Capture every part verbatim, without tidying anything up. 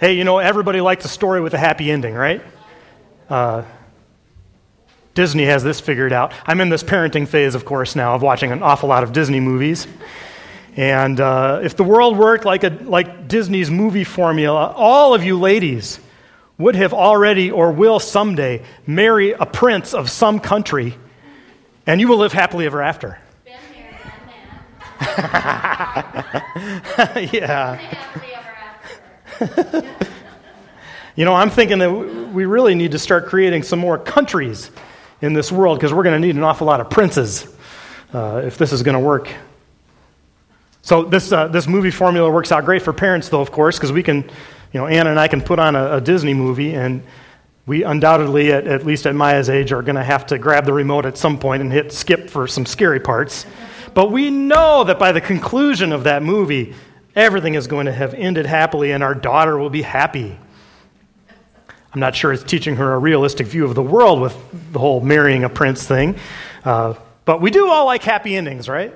Hey, you know, everybody likes a story with a happy ending, right? Uh, Disney has this figured out. I'm in this parenting phase, of course, now of watching an awful lot of Disney movies. And uh, if the world worked like a like Disney's movie formula, all of you ladies would have already or will someday marry a prince of some country, and you will live happily ever after. Been there, done that. Yeah. Happily ever after. You know, I'm thinking that we really need to start creating some more countries in this world because we're going to need an awful lot of princes uh, if this is going to work. So this uh, this movie formula works out great for parents, though, of course, because we can, you know, Anna and I can put on a, a Disney movie, and we undoubtedly, at, at least at Maya's age, are going to have to grab the remote at some point and hit skip for some scary parts. But we know that by the conclusion of that movie, everything is going to have ended happily, and our daughter will be happy. I'm not sure it's teaching her a realistic view of the world with the whole marrying a prince thing. Uh, but we do all like happy endings, right?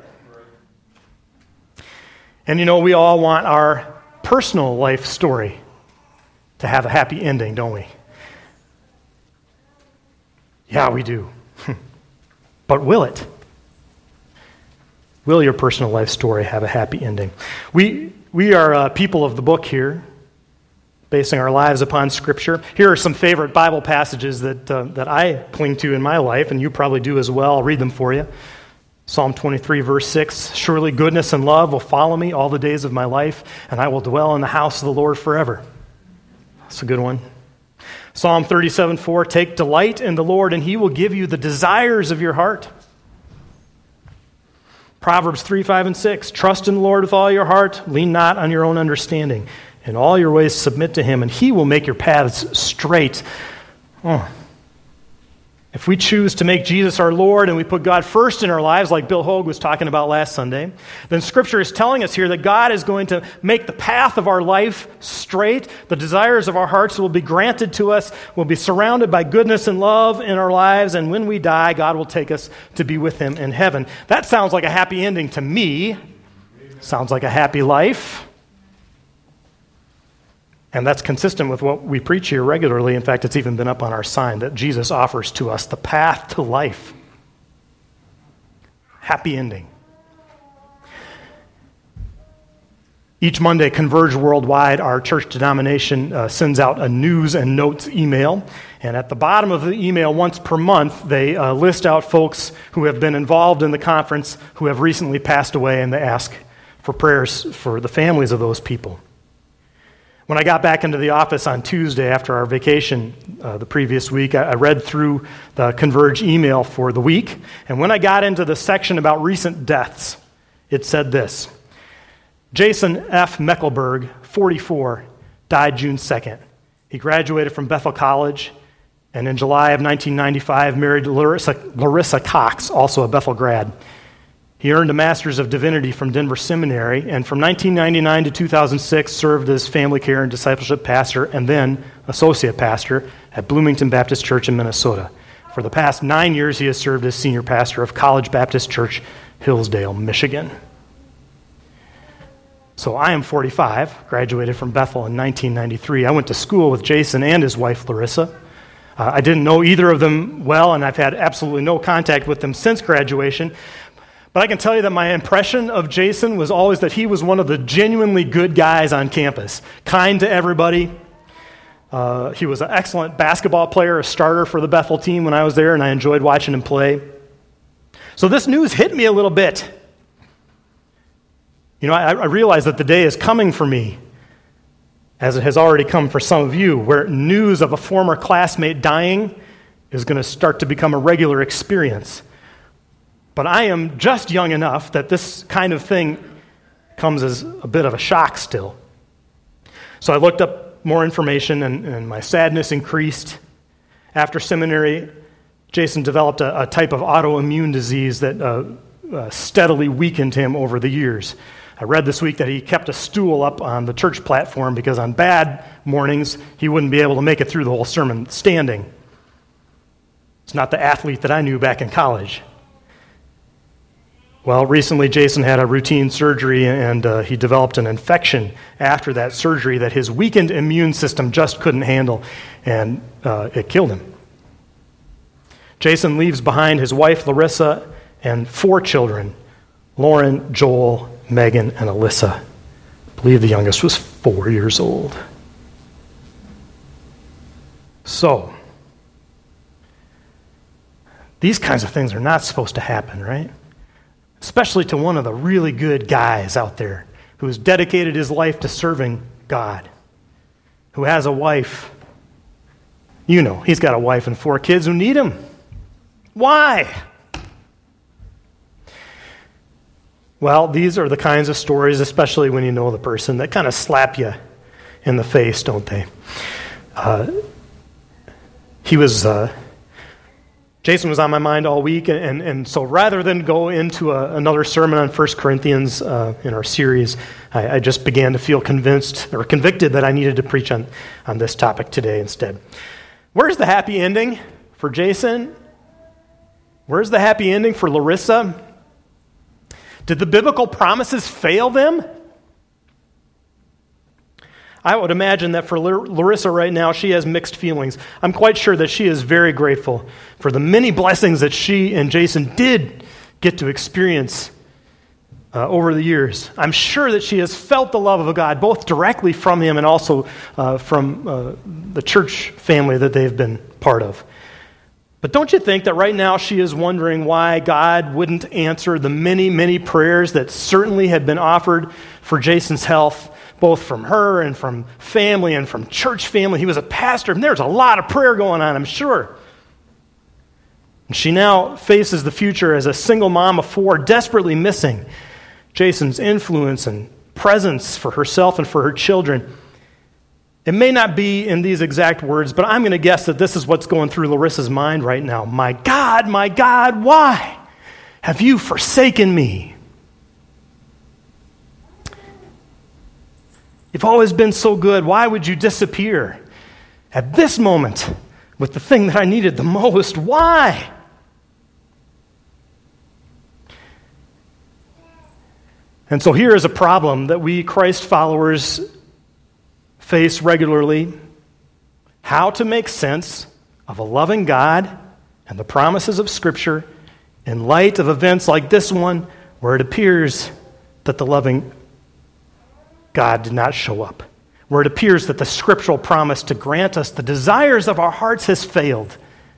And you know, we all want our personal life story to have a happy ending, don't we? Yeah, we do. But will it? Will your personal life story have a happy ending? We we are uh, people of the book here, basing our lives upon Scripture. Here are some favorite Bible passages that uh, that I cling to in my life, and you probably do as well. I'll read them for you. Psalm twenty-three, verse six, surely goodness and love will follow me all the days of my life, and I will dwell in the house of the Lord forever. That's a good one. Psalm thirty-seven, four, take delight in the Lord, and he will give you the desires of your heart. Proverbs three, five, and six, trust in the Lord with all your heart, lean not on your own understanding. In all your ways submit to him, and he will make your paths straight. Oh. If we choose to make Jesus our Lord and we put God first in our lives, like Bill Hogue was talking about last Sunday, then Scripture is telling us here that God is going to make the path of our life straight. The desires of our hearts will be granted to us. We'll be surrounded by goodness and love in our lives, and when we die, God will take us to be with him in heaven. That sounds like a happy ending to me. Sounds like a happy life. And that's consistent with what we preach here regularly. In fact, it's even been up on our sign that Jesus offers to us the path to life. Happy ending. Each Monday, Converge Worldwide, our church denomination, uh, sends out a news and notes email. And at the bottom of the email, once per month, they uh, list out folks who have been involved in the conference who have recently passed away, and they ask for prayers for the families of those people. When I got back into the office on Tuesday after our vacation uh, the previous week, I, I read through the Converge email for the week, and when I got into the section about recent deaths, it said this: Jason F. Meckelberg, forty-four, died June second. He graduated from Bethel College, and in July of nineteen ninety-five married Larissa, Larissa Cox, also a Bethel grad. He earned a Master's of Divinity from Denver Seminary, and from nineteen ninety-nine to two thousand six served as family care and discipleship pastor and then associate pastor at Bloomington Baptist Church in Minnesota. For the past nine years, he has served as senior pastor of College Baptist Church, Hillsdale, Michigan. So I am forty-five, graduated from Bethel in nineteen ninety-three. I went to school with Jason and his wife, Larissa. Uh, I didn't know either of them well, and I've had absolutely no contact with them since graduation. But I can tell you that my impression of Jason was always that he was one of the genuinely good guys on campus, kind to everybody. Uh, he was an excellent basketball player, a starter for the Bethel team when I was there, and I enjoyed watching him play. So this news hit me a little bit. You know, I, I realize that the day is coming for me, as it has already come for some of you, where news of a former classmate dying is going to start to become a regular experience. But I am just young enough that this kind of thing comes as a bit of a shock still. So I looked up more information, and, and my sadness increased. After seminary, Jason developed a, a type of autoimmune disease that uh, uh, steadily weakened him over the years. I read this week that he kept a stool up on the church platform because on bad mornings, he wouldn't be able to make it through the whole sermon standing. It's not the athlete that I knew back in college. Well, recently Jason had a routine surgery, and uh, he developed an infection after that surgery that his weakened immune system just couldn't handle, and uh, it killed him. Jason leaves behind his wife, Larissa, and four children, Lauren, Joel, Megan, and Alyssa. I believe the youngest was four years old. So, these kinds of things are not supposed to happen, right? Especially to one of the really good guys out there who has dedicated his life to serving God, who has a wife. You know, he's got a wife and four kids who need him. Why? Well, these are the kinds of stories, especially when you know the person, that kind of slap you in the face, don't they? Uh, he was... Uh, Jason was on my mind all week, and, and, and so rather than go into a, another sermon on First Corinthians uh, in our series, I, I just began to feel convinced or convicted that I needed to preach on, on this topic today instead. Where's the happy ending for Jason? Where's the happy ending for Larissa? Did the biblical promises fail them? I would imagine that for Larissa right now, she has mixed feelings. I'm quite sure that she is very grateful for the many blessings that she and Jason did get to experience uh, over the years. I'm sure that she has felt the love of God, both directly from him and also uh, from uh, the church family that they've been part of. But don't you think that right now she is wondering why God wouldn't answer the many, many prayers that certainly had been offered for Jason's health, both from her and from family and from church family? He was a pastor, and there's a lot of prayer going on, I'm sure. And she now faces the future as a single mom of four, desperately missing Jason's influence and presence for herself and for her children. It may not be in these exact words, but I'm going to guess that this is what's going through Larissa's mind right now. My God, my God, why have you forsaken me? You've always been so good. Why would you disappear at this moment with the thing that I needed the most? Why? And so here is a problem that we Christ followers face regularly: how to make sense of a loving God and the promises of Scripture in light of events like this one, where it appears that the loving God did not show up, where it appears that the scriptural promise to grant us the desires of our hearts has failed.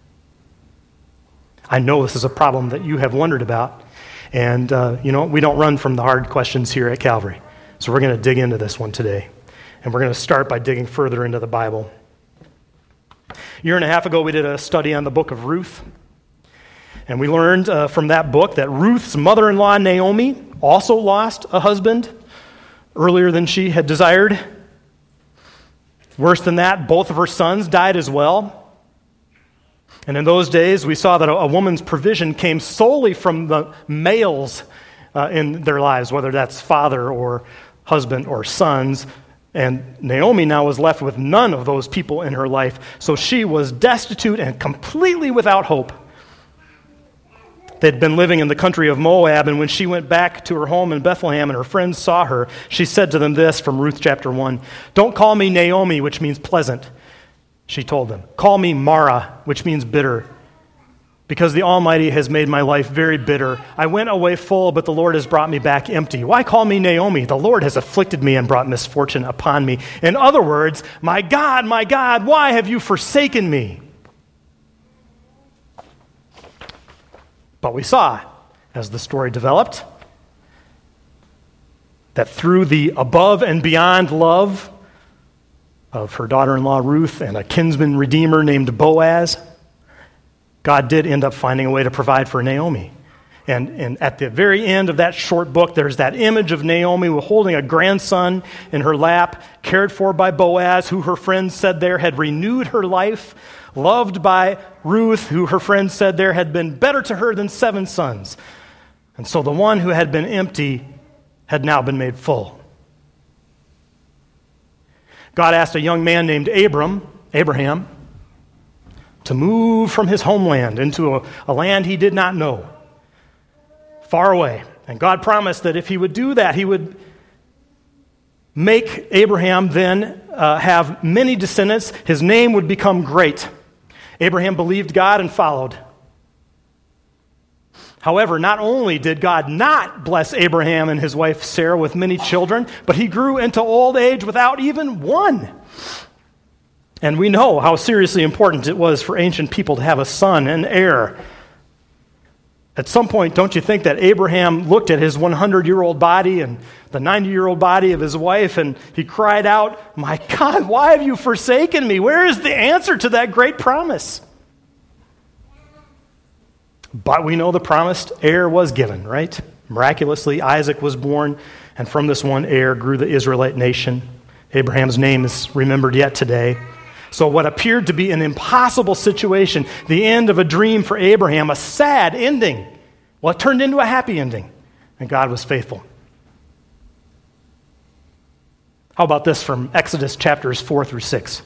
I know this is a problem that you have wondered about, and uh, you know, we don't run from the hard questions here at Calvary, so we're going to dig into this one today. And we're going to start by digging further into the Bible. A year and a half ago, we did a study on the book of Ruth. And we learned uh, from that book that Ruth's mother-in-law, Naomi, also lost a husband earlier than she had desired. Worse than that, both of her sons died as well. And in those days, we saw that a, a woman's provision came solely from the males uh, in their lives, whether that's father or husband or sons. And Naomi now was left with none of those people in her life, so she was destitute and completely without hope. They'd been living in the country of Moab, and when she went back to her home in Bethlehem and her friends saw her, she said to them this from Ruth chapter one, "Don't call me Naomi," which means pleasant, she told them. "Call me Mara," which means bitter, because the Almighty has made my life very bitter. I went away full, but the Lord has brought me back empty. Why call me Naomi? The Lord has afflicted me and brought misfortune upon me. In other words, my God, my God, why have you forsaken me? But we saw, as the story developed, that through the above and beyond love of her daughter-in-law Ruth and a kinsman redeemer named Boaz, God did end up finding a way to provide for Naomi. And, and at the very end of that short book, there's that image of Naomi holding a grandson in her lap, cared for by Boaz, who her friends said there had renewed her life, loved by Ruth, who her friends said there had been better to her than seven sons. And so the one who had been empty had now been made full. God asked a young man named Abram, Abraham, to move from his homeland into a, a land he did not know, far away. And God promised that if he would do that, he would make Abraham then uh, have many descendants. His name would become great. Abraham believed God and followed. However, not only did God not bless Abraham and his wife Sarah with many children, but he grew into old age without even one. And we know how seriously important it was for ancient people to have a son, an heir. At some point, don't you think that Abraham looked at his hundred-year-old body and the ninety-year-old body of his wife, and he cried out, "My God, why have you forsaken me? Where is the answer to that great promise?" But we know the promised heir was given, right? Miraculously, Isaac was born, and from this one heir grew the Israelite nation. Abraham's name is remembered yet today. So what appeared to be an impossible situation, the end of a dream for Abraham, a sad ending, well, it turned into a happy ending, and God was faithful. How about this from Exodus chapters four through six?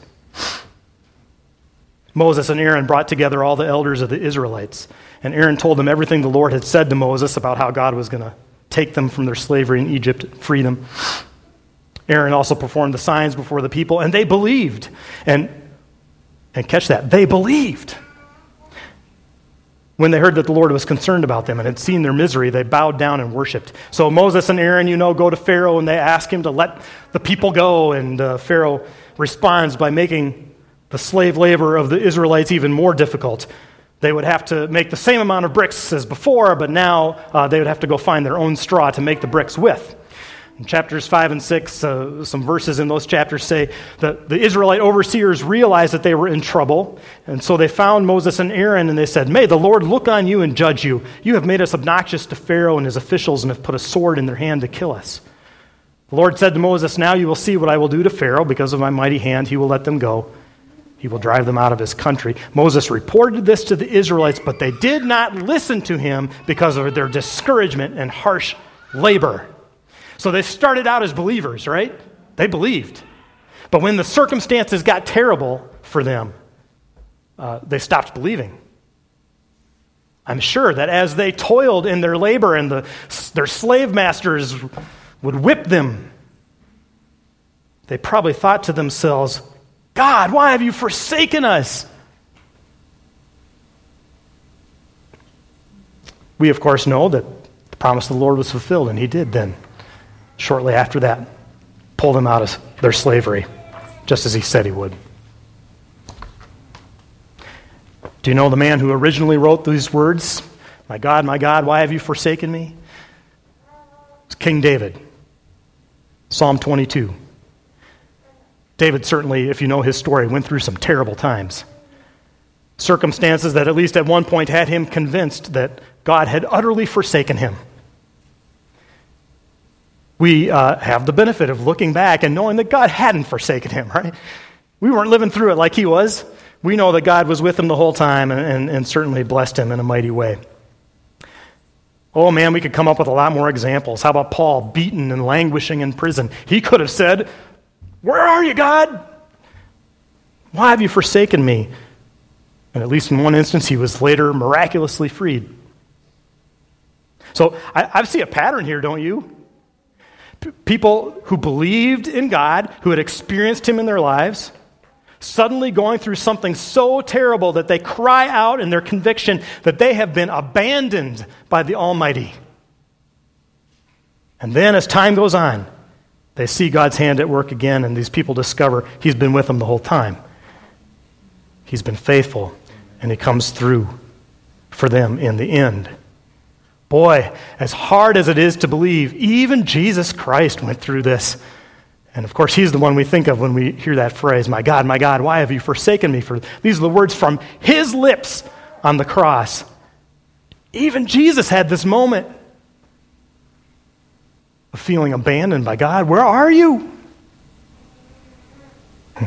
Moses and Aaron brought together all the elders of the Israelites, and Aaron told them everything the Lord had said to Moses about how God was going to take them from their slavery in Egypt, free them. Aaron also performed the signs before the people, and they believed. And, and catch that, they believed. When they heard that the Lord was concerned about them and had seen their misery, they bowed down and worshiped. So Moses and Aaron, you know, go to Pharaoh, and they ask him to let the people go, and uh, Pharaoh responds by making the slave labor of the Israelites even more difficult. They would have to make the same amount of bricks as before, but now uh, they would have to go find their own straw to make the bricks with. In chapters five and six, uh, some verses in those chapters say that the Israelite overseers realized that they were in trouble, and so they found Moses and Aaron, and they said, "May the Lord look on you and judge you. You have made us obnoxious to Pharaoh and his officials and have put a sword in their hand to kill us." The Lord said to Moses, "Now you will see what I will do to Pharaoh. Because of my mighty hand, he will let them go. He will drive them out of his country." Moses reported this to the Israelites, but they did not listen to him because of their discouragement and harsh labor. So they started out as believers, right? They believed. But when the circumstances got terrible for them, uh, they stopped believing. I'm sure that as they toiled in their labor and the, their slave masters would whip them, they probably thought to themselves, "God, why have you forsaken us?" We, of course, know that the promise of the Lord was fulfilled, and he did then. Shortly after that, pull them out of their slavery, just as he said he would. Do you know the man who originally wrote these words? "My God, my God, why have you forsaken me?" It's King David. Psalm twenty-two. David certainly, if you know his story, went through some terrible times. Circumstances that at least at one point had him convinced that God had utterly forsaken him. We uh, have the benefit of looking back and knowing that God hadn't forsaken him, right? We weren't living through it like he was. We know that God was with him the whole time and, and, and certainly blessed him in a mighty way. Oh man, we could come up with a lot more examples. How about Paul, beaten and languishing in prison? He could have said, "Where are you, God? Why have you forsaken me?" And at least in one instance, he was later miraculously freed. So I, I see a pattern here, don't you? People who believed in God, who had experienced him in their lives, suddenly going through something so terrible that they cry out in their conviction that they have been abandoned by the Almighty. And then as time goes on, they see God's hand at work again, and these people discover he's been with them the whole time. He's been faithful, and he comes through for them in the end. Boy, as hard as it is to believe, even Jesus Christ went through this. And of course, he's the one we think of when we hear that phrase, "My God, my God, why have you forsaken me?" For these are the words from his lips on the cross. Even Jesus had this moment of feeling abandoned by God. Where are you? Hmm.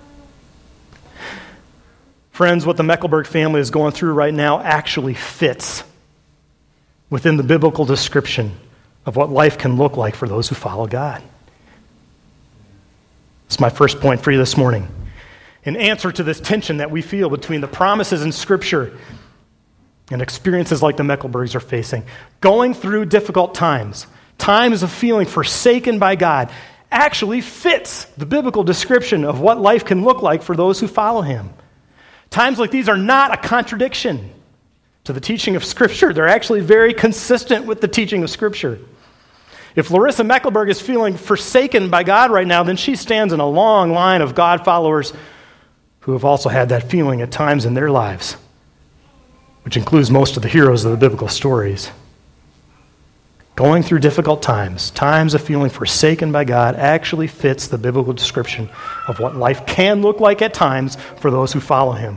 Friends, what the Mecklenburg family is going through right now actually fits within the biblical description of what life can look like for those who follow God. That's my first point for you this morning. In answer to this tension that we feel between the promises in Scripture and experiences like the Mecklenburgs are facing, going through difficult times, times of feeling forsaken by God, actually fits the biblical description of what life can look like for those who follow him. Times like these are not a contradiction to the teaching of Scripture. They're actually very consistent with the teaching of Scripture. If Larissa Mecklenburg is feeling forsaken by God right now, then she stands in a long line of God followers who have also had that feeling at times in their lives, which includes most of the heroes of the biblical stories. Going through difficult times, times of feeling forsaken by God, actually fits the biblical description of what life can look like at times for those who follow him.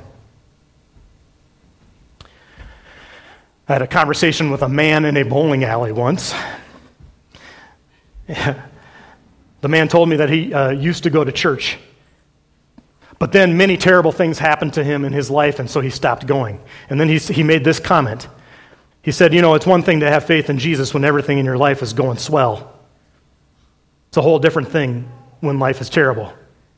I had a conversation with a man in a bowling alley once. The man told me that he uh, used to go to church, but then many terrible things happened to him in his life, and so he stopped going. And then he, he made this comment. He said, you know, it's one thing to have faith in Jesus when everything in your life is going swell. It's a whole different thing when life is terrible.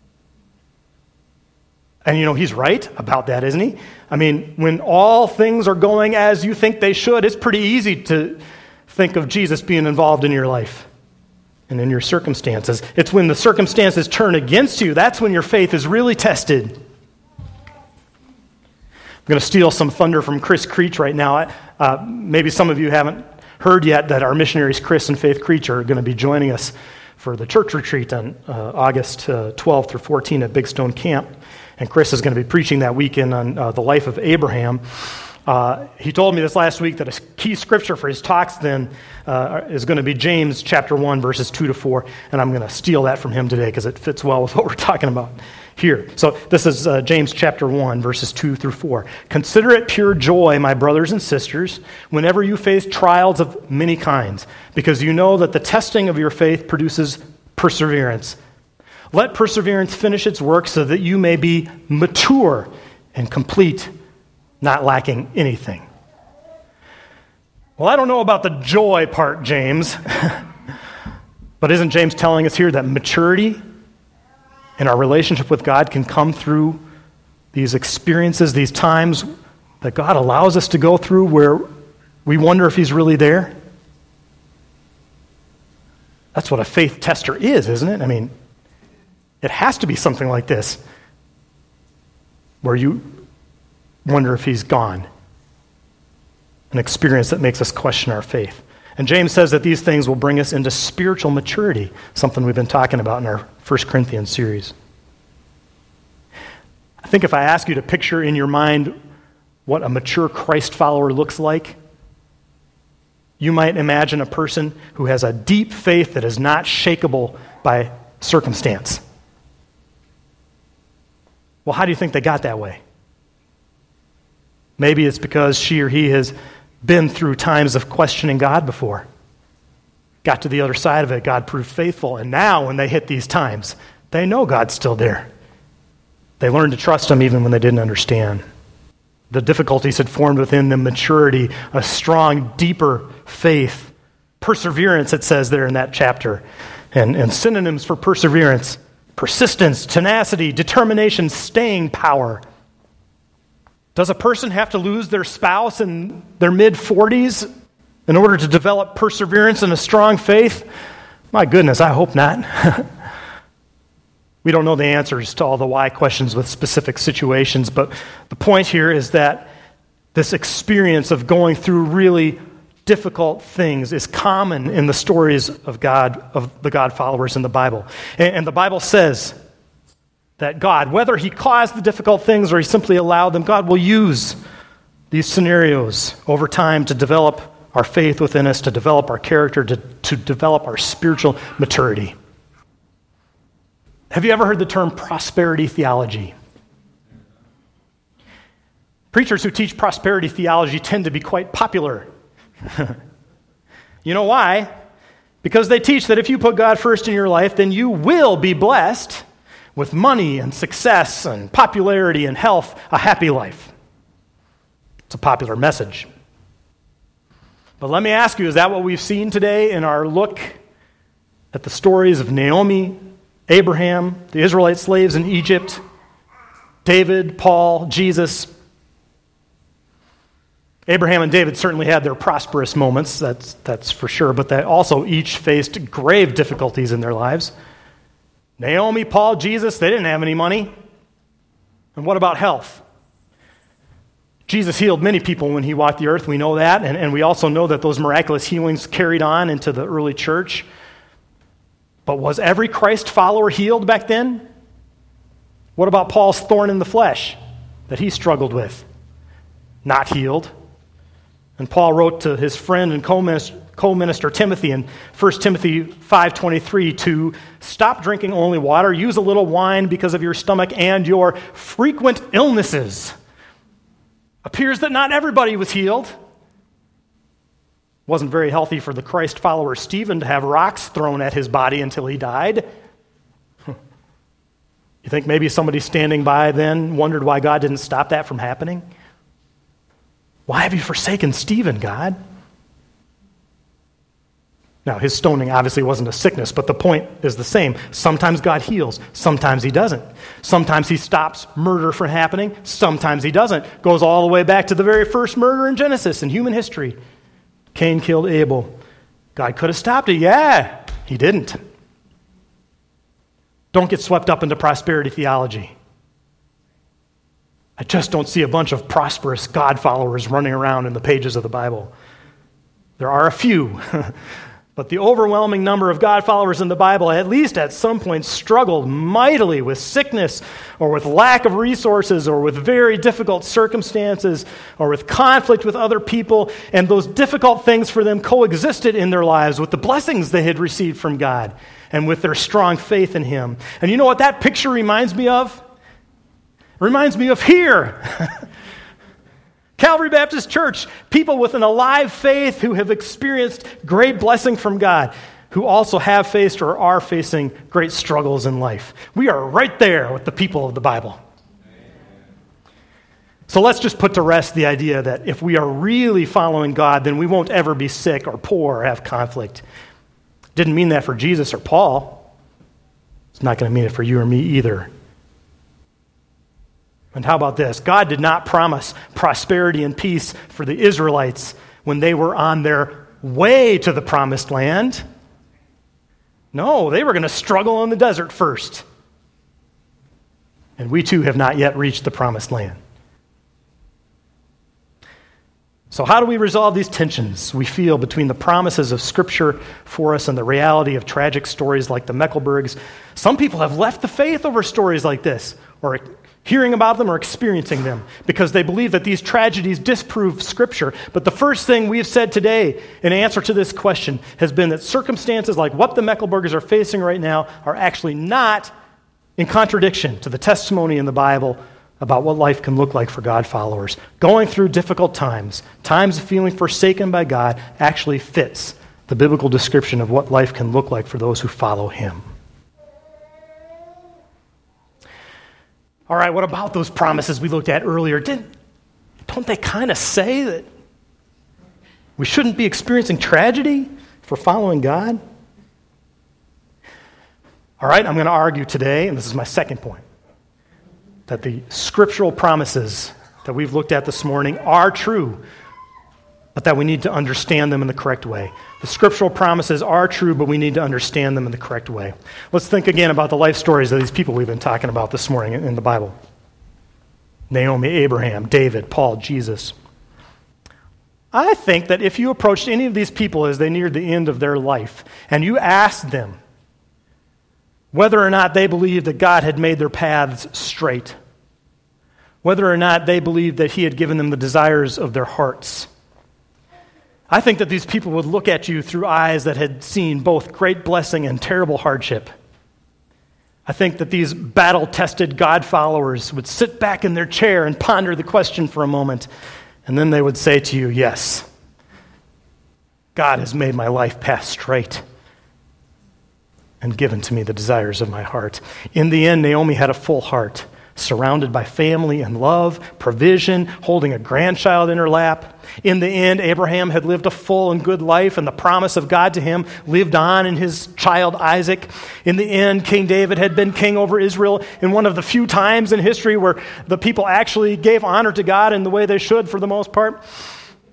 And, you know, he's right about that, isn't he? I mean, when all things are going as you think they should, it's pretty easy to think of Jesus being involved in your life and in your circumstances. It's when the circumstances turn against you, that's when your faith is really tested. I'm going to steal some thunder from Chris Creech right now. Uh, maybe some of you haven't heard yet that our missionaries Chris and Faith Creech are going to be joining us for the church retreat on uh, August uh, twelfth through fourteenth at Big Stone Camp. And Chris is going to be preaching that weekend on uh, the life of Abraham. Uh, he told me this last week that a key scripture for his talks then uh, is going to be James chapter one, verses two to four, and I'm going to steal that from him today because it fits well with what we're talking about here. So this is uh, James chapter one, verses two through four. Consider it pure joy, my brothers and sisters, whenever you face trials of many kinds, because you know that the testing of your faith produces perseverance. Let perseverance finish its work so that you may be mature and complete, not lacking anything. Well, I don't know about the joy part, James, but isn't James telling us here that maturity in our relationship with God can come through these experiences, these times that God allows us to go through where we wonder if he's really there? That's what a faith tester is, isn't it? I mean, it has to be something like this, where you wonder if he's gone. An experience that makes us question our faith. And James says that these things will bring us into spiritual maturity, something we've been talking about in our First Corinthians series. I think if I ask you to picture in your mind what a mature Christ follower looks like, you might imagine a person who has a deep faith that is not shakable by circumstance. Well, how do you think they got that way? Maybe it's because she or he has been through times of questioning God before. Got to the other side of it, God proved faithful, and now when they hit these times, they know God's still there. They learned to trust him even when they didn't understand. The difficulties had formed within them maturity, a strong, deeper faith, perseverance, it says there in that chapter, and, and synonyms for perseverance: persistence, tenacity, determination, staying power. Does a person have to lose their spouse in their mid-forties in order to develop perseverance and a strong faith? My goodness, I hope not. We don't know the answers to all the why questions with specific situations, but the point here is that this experience of going through really difficult things is common in the stories of God, of the God followers in the Bible. And, and the Bible says that God, whether he caused the difficult things or he simply allowed them, God will use these scenarios over time to develop our faith within us, to develop our character, to, to develop our spiritual maturity. Have you ever heard the term prosperity theology? Preachers who teach prosperity theology tend to be quite popular. You know why? Because they teach that if you put God first in your life, then you will be blessed with money and success and popularity and health, a happy life. It's a popular message. But let me ask you, is that what we've seen today in our look at the stories of Naomi, Abraham, the Israelite slaves in Egypt, David, Paul, Jesus? Abraham and David certainly had their prosperous moments, that's, that's for sure, but they also each faced grave difficulties in their lives. Naomi, Paul, Jesus, they didn't have any money. And what about health? Jesus healed many people when he walked the earth, we know that, and, and we also know that those miraculous healings carried on into the early church. But was every Christ follower healed back then? What about Paul's thorn in the flesh that he struggled with? Not healed. And Paul wrote to his friend and co-minister, co-minister Timothy in First Timothy five twenty-three to stop drinking only water, use a little wine because of your stomach and your frequent illnesses. Appears that not everybody was healed. Wasn't very healthy for the Christ follower Stephen to have rocks thrown at his body until he died. You think maybe somebody standing by then wondered why God didn't stop that from happening? Why have you forsaken Stephen, God? Now, his stoning obviously wasn't a sickness, but the point is the same. Sometimes God heals, sometimes he doesn't. Sometimes he stops murder from happening, sometimes he doesn't. Goes all the way back to the very first murder in Genesis in human history. Cain killed Abel. God could have stopped it. Yeah, he didn't. Don't get swept up into prosperity theology. I just don't see a bunch of prosperous God followers running around in the pages of the Bible. There are a few, but the overwhelming number of God followers in the Bible, at least at some point, struggled mightily with sickness or with lack of resources or with very difficult circumstances or with conflict with other people, and those difficult things for them coexisted in their lives with the blessings they had received from God and with their strong faith in Him. And you know what that picture reminds me of? It reminds me of here. Calvary Baptist Church, people with an alive faith who have experienced great blessing from God, who also have faced or are facing great struggles in life. We are right there with the people of the Bible. So let's just put to rest the idea that if we are really following God, then we won't ever be sick or poor or have conflict. Didn't mean that for Jesus or Paul. It's not going to mean it for you or me either. And how about this? God did not promise prosperity and peace for the Israelites when they were on their way to the promised land. No, they were going to struggle in the desert first. And we too have not yet reached the promised land. So how do we resolve these tensions we feel between the promises of Scripture for us and the reality of tragic stories like the Mecklenburgs? Some people have left the faith over stories like this, or hearing about them or experiencing them, because they believe that these tragedies disprove Scripture. But the first thing we have said today in answer to this question has been that circumstances like what the Mecklenburgers are facing right now are actually not in contradiction to the testimony in the Bible about what life can look like for God followers. Going through difficult times, times of feeling forsaken by God, actually fits the biblical description of what life can look like for those who follow Him. All right, what about those promises we looked at earlier? Didn't, don't they kind of say that we shouldn't be experiencing tragedy for following God? All right, I'm going to argue today, and this is my second point, that the scriptural promises that we've looked at this morning are true, but that we need to understand them in the correct way. The scriptural promises are true, but we need to understand them in the correct way. Let's think again about the life stories of these people we've been talking about this morning in the Bible. Naomi, Abraham, David, Paul, Jesus. I think that if you approached any of these people as they neared the end of their life, and you asked them whether or not they believed that God had made their paths straight, whether or not they believed that He had given them the desires of their hearts, I think that these people would look at you through eyes that had seen both great blessing and terrible hardship. I think that these battle-tested God followers would sit back in their chair and ponder the question for a moment, and then they would say to you, yes, God has made my life path straight and given to me the desires of my heart. In the end, Naomi had a full heart, surrounded by family and love, provision, holding a grandchild in her lap. In the end, Abraham had lived a full and good life, and the promise of God to him lived on in his child Isaac. In the end, King David had been king over Israel in one of the few times in history where the people actually gave honor to God in the way they should for the most part.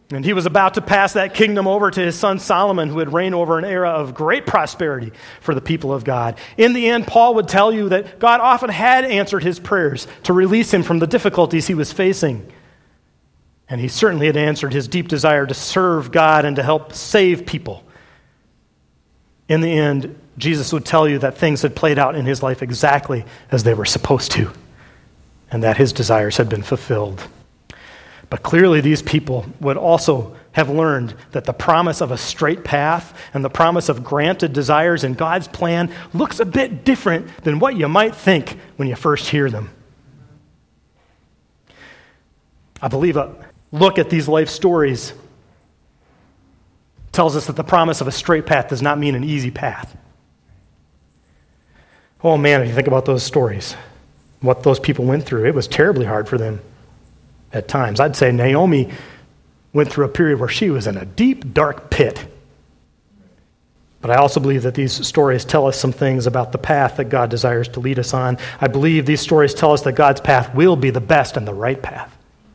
And he was about to pass that kingdom over to his son Solomon, who would reign over an era of great prosperity for the people of God. In the end, Paul would tell you that God often had answered his prayers to release him from the difficulties he was facing. And he certainly had answered his deep desire to serve God and to help save people. In the end, Jesus would tell you that things had played out in his life exactly as they were supposed to, and that his desires had been fulfilled. But clearly these people would also have learned that the promise of a straight path and the promise of granted desires in God's plan looks a bit different than what you might think when you first hear them. I believe a look at these life stories tells us that the promise of a straight path does not mean an easy path. Oh man, if you think about those stories, what those people went through, it was terribly hard for them. At times. I'd say Naomi went through a period where she was in a deep, dark pit. But I also believe that these stories tell us some things about the path that God desires to lead us on. I believe these stories tell us that God's path will be the best and the right path.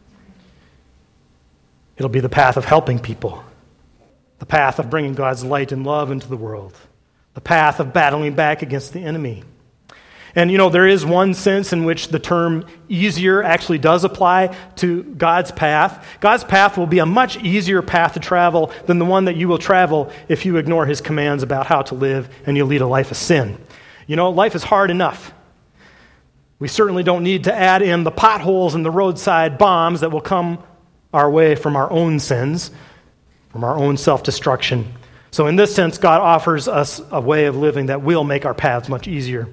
It'll be the path of helping people, the path of bringing God's light and love into the world, the path of battling back against the enemy. And, you know, there is one sense in which the term easier actually does apply to God's path. God's path will be a much easier path to travel than the one that you will travel if you ignore his commands about how to live and you lead a life of sin. You know, life is hard enough. We certainly don't need to add in the potholes and the roadside bombs that will come our way from our own sins, from our own self-destruction. So in this sense, God offers us a way of living that will make our paths much easier.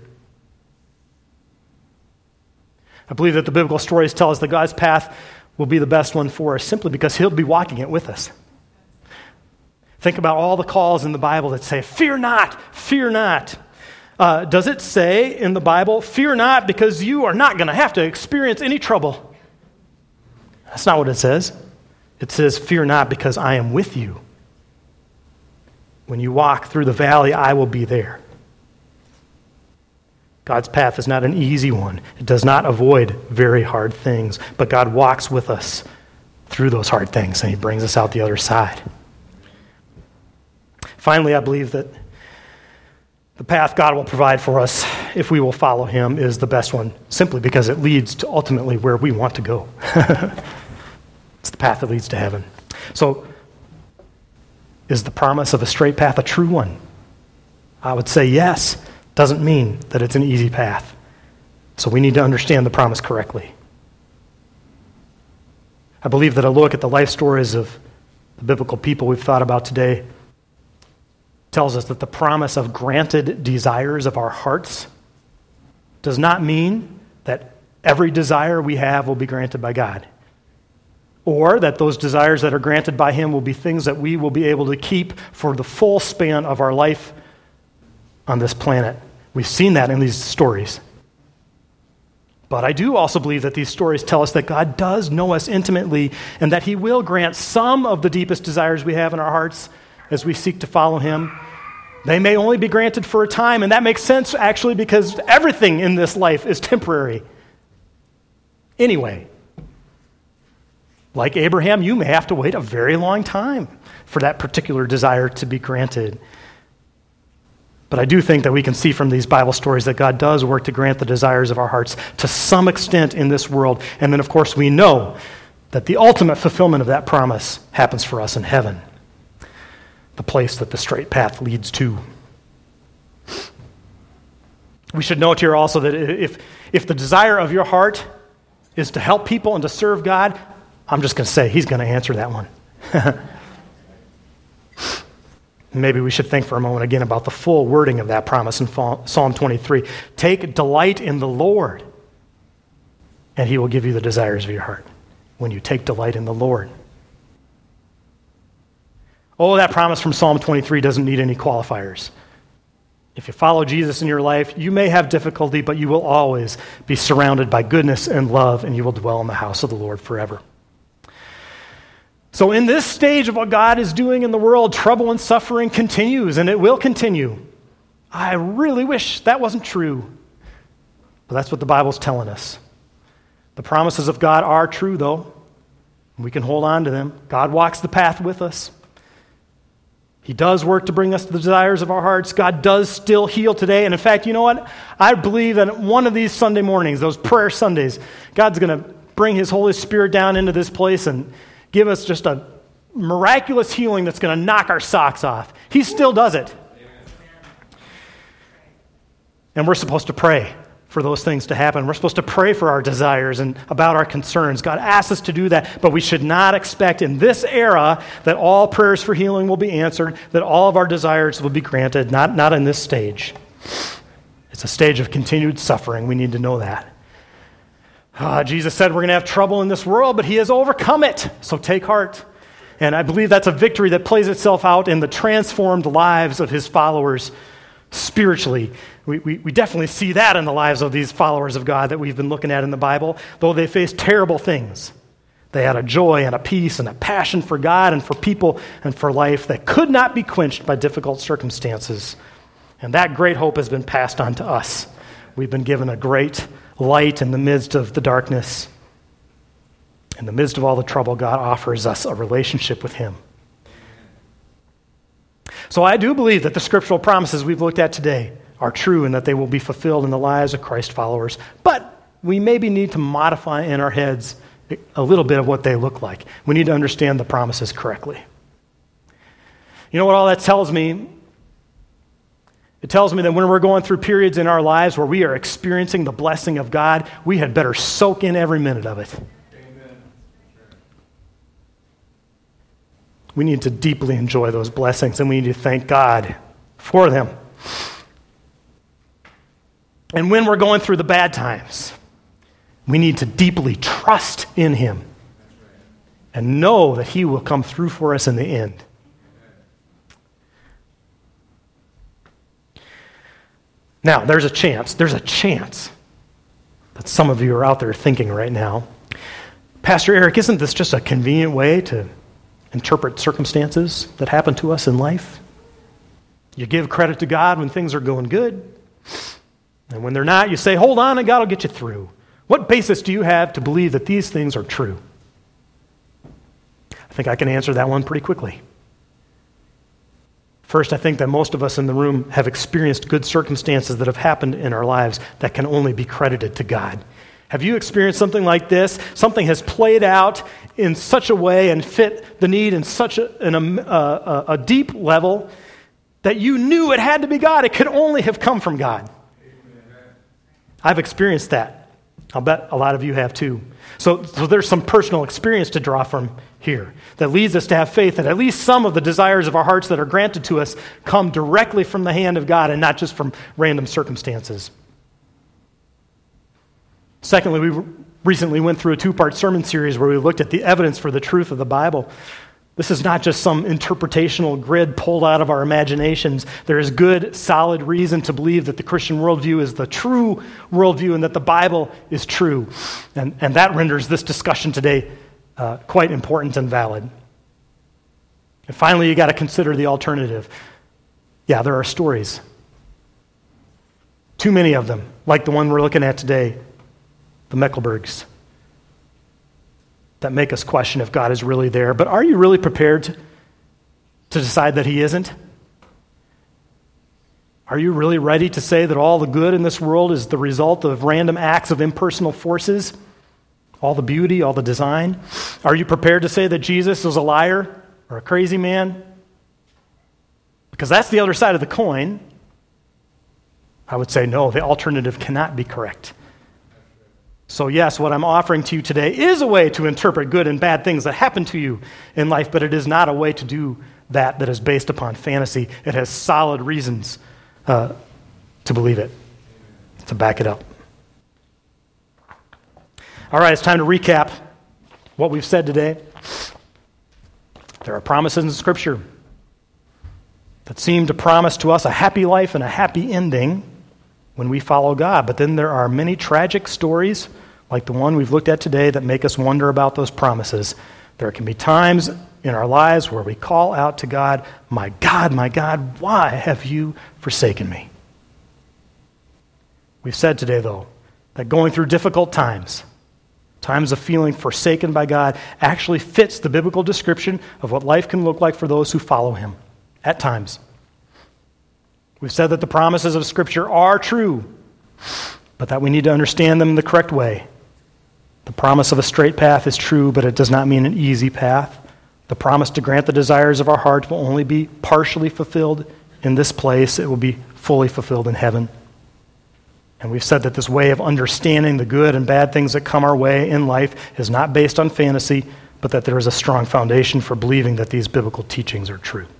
I believe that the biblical stories tell us that God's path will be the best one for us simply because he'll be walking it with us. Think about all the calls in the Bible that say, fear not, fear not. Uh, does it say in the Bible, fear not because you are not going to have to experience any trouble? That's not what it says. It says, fear not because I am with you. When you walk through the valley, I will be there. God's path is not an easy one. It does not avoid very hard things, but God walks with us through those hard things, and he brings us out the other side. Finally, I believe that the path God will provide for us, if we will follow him, is the best one, simply because it leads to ultimately where we want to go. It's the path that leads to heaven. So, is the promise of a straight path a true one? I would say yes. Doesn't mean that it's an easy path. So we need to understand the promise correctly. I believe that a look at the life stories of the biblical people we've thought about today tells us that the promise of granted desires of our hearts does not mean that every desire we have will be granted by God, or that those desires that are granted by him will be things that we will be able to keep for the full span of our life on this planet. We've seen that in these stories. But I do also believe that these stories tell us that God does know us intimately and that he will grant some of the deepest desires we have in our hearts as we seek to follow him. They may only be granted for a time, and that makes sense actually because everything in this life is temporary. Anyway, like Abraham, you may have to wait a very long time for that particular desire to be granted. But I do think that we can see from these Bible stories that God does work to grant the desires of our hearts to some extent in this world. And then, of course, we know that the ultimate fulfillment of that promise happens for us in heaven, the place that the straight path leads to. We should note here also that if, if the desire of your heart is to help people and to serve God, I'm just going to say he's going to answer that one. Maybe we should think for a moment again about the full wording of that promise in Psalm twenty-three. Take delight in the Lord, and he will give you the desires of your heart when you take delight in the Lord. Oh, that promise from Psalm twenty-three doesn't need any qualifiers. If you follow Jesus in your life, you may have difficulty, but you will always be surrounded by goodness and love, and you will dwell in the house of the Lord forever. So in this stage of what God is doing in the world, trouble and suffering continues, and it will continue. I really wish that wasn't true, but that's what the Bible's telling us. The promises of God are true, though. We can hold on to them. God walks the path with us. He does work to bring us the desires of our hearts. God does still heal today. And in fact, you know what? I believe that one of these Sunday mornings, those prayer Sundays, God's going to bring His Holy Spirit down into this place and give us just a miraculous healing that's going to knock our socks off. He still does it. And we're supposed to pray for those things to happen. We're supposed to pray for our desires and about our concerns. God asks us to do that, but we should not expect in this era that all prayers for healing will be answered, that all of our desires will be granted, not, not in this stage. It's a stage of continued suffering. We need to know that. Uh, Jesus said we're going to have trouble in this world, but He has overcome it, so take heart. And I believe that's a victory that plays itself out in the transformed lives of His followers spiritually. We, we, we definitely see that in the lives of these followers of God that we've been looking at in the Bible. Though they faced terrible things, they had a joy and a peace and a passion for God and for people and for life that could not be quenched by difficult circumstances. And that great hope has been passed on to us. We've been given a great light in the midst of the darkness. In the midst of all the trouble, God offers us a relationship with Him. So I do believe that the scriptural promises we've looked at today are true and that they will be fulfilled in the lives of Christ followers. But we maybe need to modify in our heads a little bit of what they look like. We need to understand the promises correctly. You know what all that tells me? It tells me that when we're going through periods in our lives where we are experiencing the blessing of God, we had better soak in every minute of it. Amen. We need to deeply enjoy those blessings, and we need to thank God for them. And when we're going through the bad times, we need to deeply trust in Him and know that He will come through for us in the end. Now, there's a chance, there's a chance that some of you are out there thinking right now, Pastor Eric, isn't this just a convenient way to interpret circumstances that happen to us in life? You give credit to God when things are going good, and when they're not, you say, hold on, and God will get you through. What basis do you have to believe that these things are true? I think I can answer that one pretty quickly. First, I think that most of us in the room have experienced good circumstances that have happened in our lives that can only be credited to God. Have you experienced something like this? Something has played out in such a way and fit the need in such a, in a, a, a deep level that you knew it had to be God. It could only have come from God. I've experienced that. I'll bet a lot of you have too. So, so there's some personal experience to draw from here that leads us to have faith that at least some of the desires of our hearts that are granted to us come directly from the hand of God and not just from random circumstances. Secondly, we recently went through a two-part sermon series where we looked at the evidence for the truth of the Bible. This is not just some interpretational grid pulled out of our imaginations. There is good, solid reason to believe that the Christian worldview is the true worldview and that the Bible is true. And, and that renders this discussion today uh, quite important and valid. And finally, you got to consider the alternative. Yeah, there are stories. Too many of them, like the one we're looking at today, the Mecklenburgs, that make us question if God is really there. But are you really prepared to, to decide that He isn't? Are you really ready to say that all the good in this world is the result of random acts of impersonal forces? All the beauty, all the design? Are you prepared to say that Jesus was a liar or a crazy man? Because that's the other side of the coin. I would say no, the alternative cannot be correct. So yes, what I'm offering to you today is a way to interpret good and bad things that happen to you in life, but it is not a way to do that that is based upon fantasy. It has solid reasons uh, to believe it, to back it up. All right, it's time to recap what we've said today. There are promises in Scripture that seem to promise to us a happy life and a happy ending when we follow God. But then there are many tragic stories, like the one we've looked at today, that make us wonder about those promises. There can be times in our lives where we call out to God, my God, my God, why have you forsaken me? We've said today, though, that going through difficult times times of feeling forsaken by God, actually fits the biblical description of what life can look like for those who follow him at times. We've said that the promises of Scripture are true, but that we need to understand them the correct way. The promise of a straight path is true, but it does not mean an easy path. The promise to grant the desires of our hearts will only be partially fulfilled in this place. It will be fully fulfilled in heaven. And we've said that this way of understanding the good and bad things that come our way in life is not based on fantasy, but that there is a strong foundation for believing that these biblical teachings are true.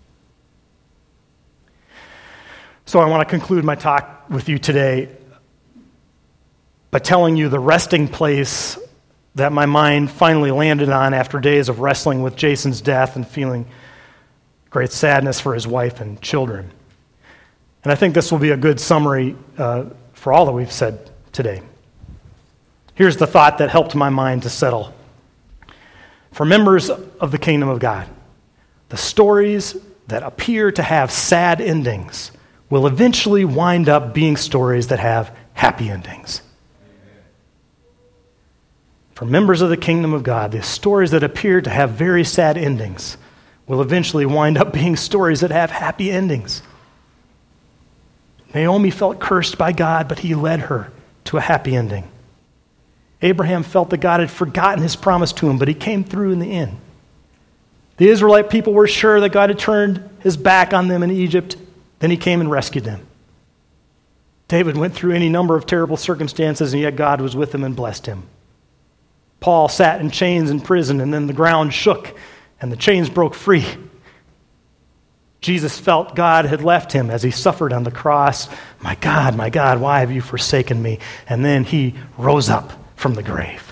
So I want to conclude my talk with you today by telling you the resting place that my mind finally landed on after days of wrestling with Jason's death and feeling great sadness for his wife and children. And I think this will be a good summary uh, for all that we've said today. Here's the thought that helped my mind to settle. For members of the kingdom of God, the stories that appear to have sad endings will eventually wind up being stories that have happy endings. For members of the kingdom of God, the stories that appear to have very sad endings will eventually wind up being stories that have happy endings. Naomi felt cursed by God, but he led her to a happy ending. Abraham felt that God had forgotten his promise to him, but he came through in the end. The Israelite people were sure that God had turned his back on them in Egypt. Then he came and rescued them. David went through any number of terrible circumstances, and yet God was with him and blessed him. Paul sat in chains in prison, and then the ground shook, and the chains broke free. Jesus felt God had left him as he suffered on the cross. My God, my God, why have you forsaken me? And then he rose up from the grave.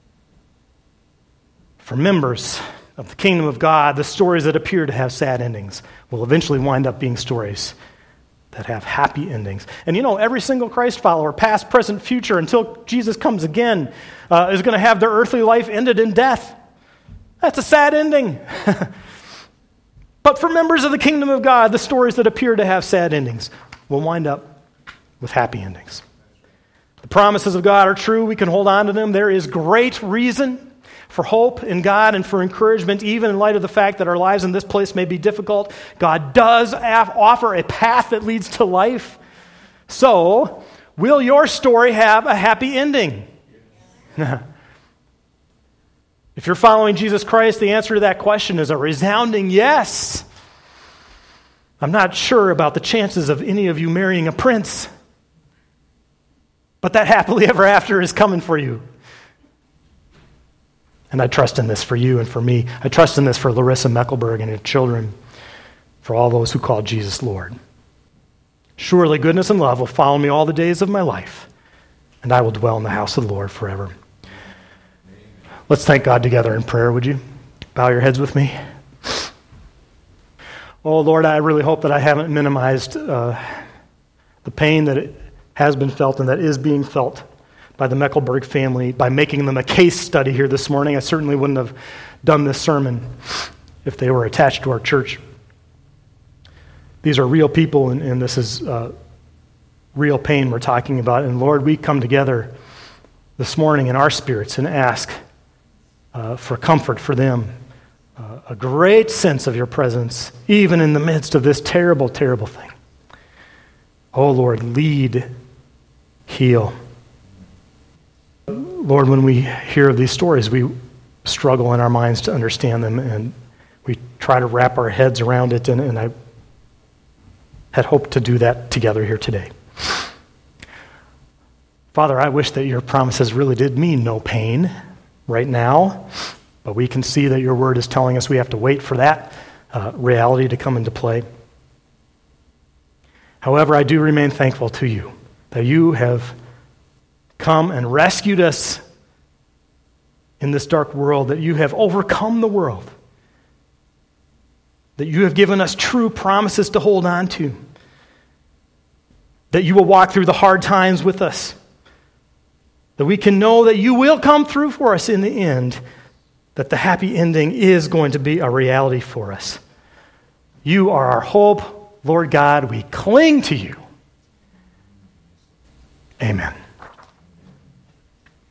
For members of the kingdom of God, the stories that appear to have sad endings will eventually wind up being stories that have happy endings. And you know, every single Christ follower, past, present, future, until Jesus comes again, uh, is going to have their earthly life ended in death. That's a sad ending. But for members of the kingdom of God, the stories that appear to have sad endings will wind up with happy endings. The promises of God are true. We can hold on to them. There is great reason for hope in God and for encouragement, even in light of the fact that our lives in this place may be difficult. God does offer a path that leads to life. So, will your story have a happy ending? If you're following Jesus Christ, the answer to that question is a resounding yes. I'm not sure about the chances of any of you marrying a prince, but that happily ever after is coming for you. And I trust in this for you and for me. I trust in this for Larissa Meckelberg and her children, for all those who call Jesus Lord. Surely goodness and love will follow me all the days of my life, and I will dwell in the house of the Lord forever. Let's thank God together in prayer, would you? Bow your heads with me. Oh, Lord, I really hope that I haven't minimized uh, the pain that it has been felt and that is being felt by the Meckelberg family by making them a case study here this morning. I certainly wouldn't have done this sermon if they were attached to our church. These are real people, and, and this is uh, real pain we're talking about. And Lord, we come together this morning in our spirits and ask Uh, for comfort for them, uh, a great sense of your presence, even in the midst of this terrible, terrible thing. Oh, Lord, lead, heal. Lord, when we hear of these stories, we struggle in our minds to understand them, and we try to wrap our heads around it, and, and I had hoped to do that together here today. Father, I wish that your promises really did mean no pain right now, but we can see that your word is telling us we have to wait for that uh, reality to come into play. However, I do remain thankful to you that you have come and rescued us in this dark world, that you have overcome the world, that you have given us true promises to hold on to, that you will walk through the hard times with us, that we can know that you will come through for us in the end, that the happy ending is going to be a reality for us. You are our hope, Lord God. We cling to you. Amen.